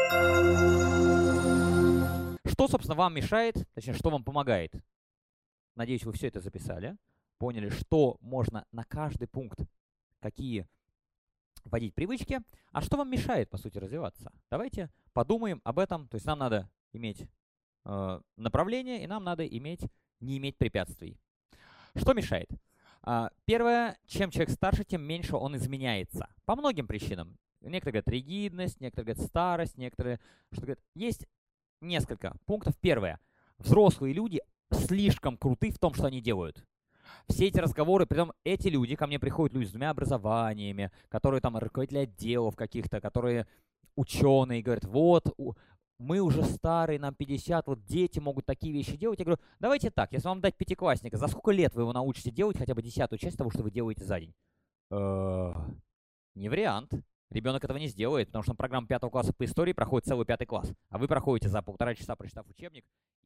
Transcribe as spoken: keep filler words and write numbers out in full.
Что, собственно, вам мешает, точнее, что вам помогает? Надеюсь, вы все это записали, поняли, что можно на каждый пункт, какие вводить привычки, а что вам мешает, по сути, развиваться. Давайте подумаем об этом. То есть нам надо иметь э, направление, и нам надо иметь, не иметь препятствий. Что мешает? А, первое, чем человек старше, тем меньше он изменяется. По многим причинам. Некоторые говорят ригидность, некоторые говорят старость, некоторые что говорят. Есть несколько пунктов. Первое. Взрослые люди слишком круты в том, что они делают. Все эти разговоры, притом эти люди, ко мне приходят люди с двумя образованиями, которые там руководители отделов каких-то, которые ученые, говорят, вот, мы уже старые, нам пятьдесят, вот дети могут такие вещи делать. Я говорю, давайте так, если вам дать пятиклассника, за сколько лет вы его научите делать хотя бы десятую часть того, что вы делаете за день? Не вариант. Ребенок этого не сделает, потому что программа пятого класса по истории проходит целый пятый класс, а вы проходите за полтора часа, прочитав учебник,